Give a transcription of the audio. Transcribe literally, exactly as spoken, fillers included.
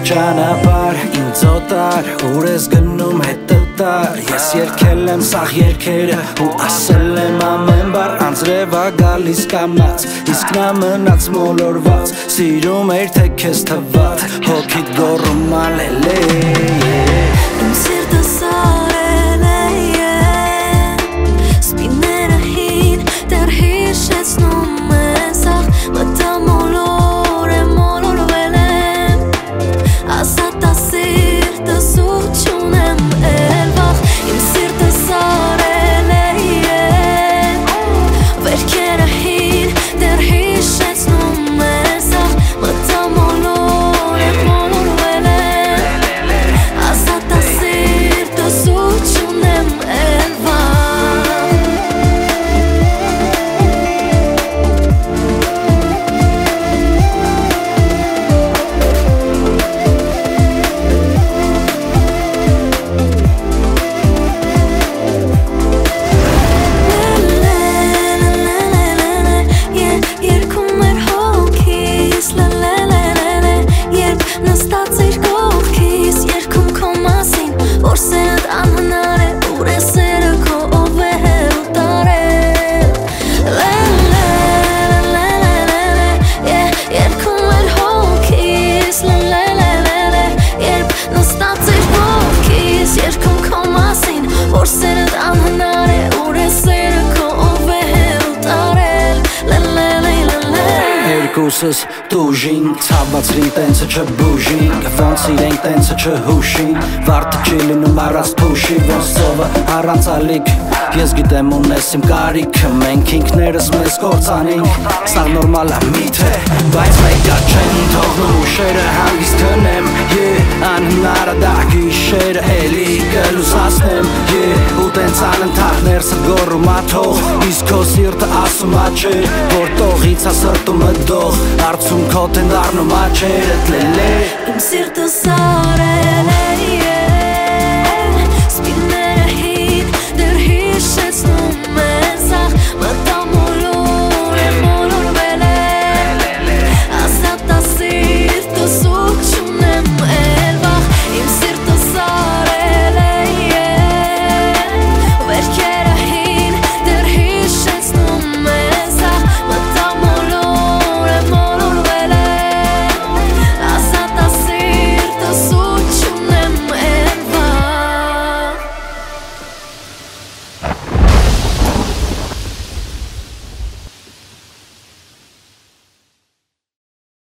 ճանապար ինձ օտար ուր ես գնում հետըտար ես երկել եմ սաղ երկերը ու ասել եմ ամեն բար անձրևա գալիս կամած իսկ նա մնաց մոլորված սիրում էր թե քեզ թված հոգիդ գոռում ալելե իմ սիրտը սարել է սպիները հին դեռ հիշեցնում են սաղ մտա մոլոր է մոլորվել եմ ազատ ասիրտը սուտ չունեմ էլ վաղ իմ սիրտը սարել է վերքերը հին դեռ հիշեցնում են սաղ մտա մոլոր է մոլորվել եմ ազատ ասիրտը սուտ չունեմ էլ վաղ Որսերդ անհնար է ուր է սերը քո ով է հերուտարել Լե-լե-լե-լե-լե-լե Երգում էր հոգիս Լե-լե-լե-լե-լե Երբ նստած էր ողքիս Երգում քո մասին Որսերդ անհնար է ուր է սերը քո ով է հերուտարել Լե-լե-լե-լե-լե Երկուսս տուժին Ցավացրին տենցը չբուժին Ոնց իրենք տենցը չհուշին Վարդը չի լինում առանց փուշի Ոնց ծովը առանց ալիք Ես գիտեմ ունես իմ կարիքը Մենք ինքներս մեզ կործանենք Սաղ նորմալ է միթե Բայց մեկա չեն թողնում ուշերը հանգիստ քնեմ Անհնար է դա գիշերը էլի կլուսացնեմ Ու տենց անընդհատ ներսը գոռում ա թող Իսկ քո սիրտը ասում ա չէ Որ տողից ա սրտումը դող Արցում քո տեն դառնում ա չերդ լելե Իմ սիրտը սարել է